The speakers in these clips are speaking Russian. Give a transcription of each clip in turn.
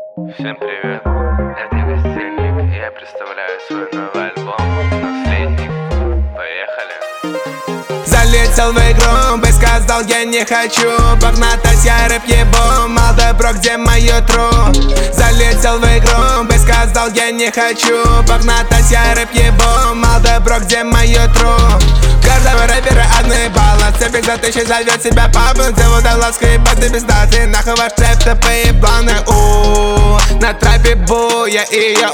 Всем привет, это Весельник, и я представляю свой новый альбом «Наследник». Поехали. Залетел в игру, бы сказал я не хочу погнатать, я рэп ебу, молодой бро, где мое тру? Залетел в игру, бы сказал я не хочу погнатать, я рэп ебу, молодой бро, где мое тру? Каждого рэпера одни баллы, цепик за тысячи зовет себя папа, зовут лаской баты без даты, нахуй ваш трэп, ты поебланы, на трапе бу, я и я,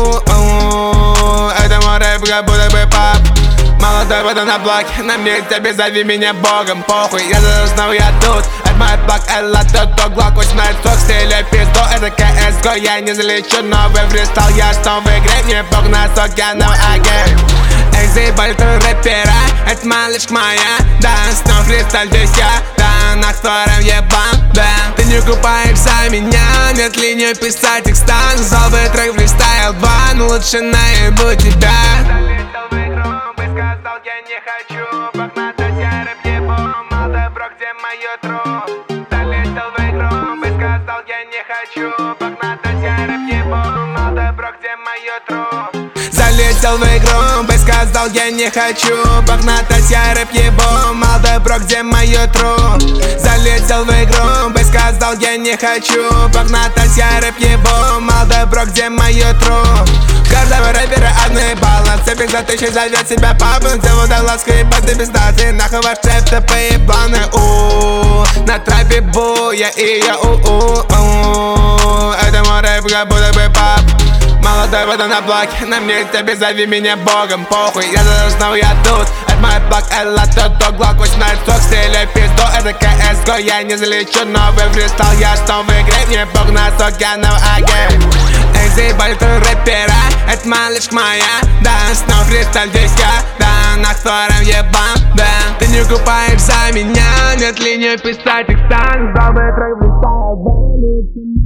это мой рэп, как будто бы пап. Молодой вода на блоке, на месте, без зови меня богом, похуй, я снова я тут. Это мой блок, элла, тот глок, 18 сок, стиля пизду, это CSGO, я не залечу новый фристайл, я что в игре, мне бог на сок, я no again. Экзиболь рэпера, это малышка моя, да, снова фристайл здесь я, да, на котором ебан, да. Ты не купаешь за меня, нет линии писать текста, злобый трек фристайл 2, но лучше наебу тебя. Сказал я не хочу погнатать, я рэп ебу, молодой бро, где мое тру? Залетел в игру, бы сказал я не хочу погнатать, я рэп ебу, молодой бро, где мое тру? Залетел в игру, бы сказал я не хочу погнатать, я рэп ебу, молодой бро, где мое тру? Залетел в игру, бы сказал я не хочу погнатать, я рэп ебу, молодой бро, где мое тру? Каждого рэпера одни баллы, цепик за тысячи зовет себя папа, зовут лаской баты без даты, нахуй ваш трэп, ты поебланы, на трапе бу, я и я, это мой рэп, как будто бы пап. Молодой вода на блоке, на месте, без зови меня богом, похуй, я снова я тут. Это мой блок, элла, тот глок, 18 сок, стиля пизду, это CSGO, я не залечу новый фристайл, я что в игре, мне бог на сок, я no again. Экзиболь рэпера, это малышка моя, да, снова фристайл здесь я, да, на котором ебан, да. Ты не купаешь за меня, нет линии писать текста, злобый трек фристайл 2.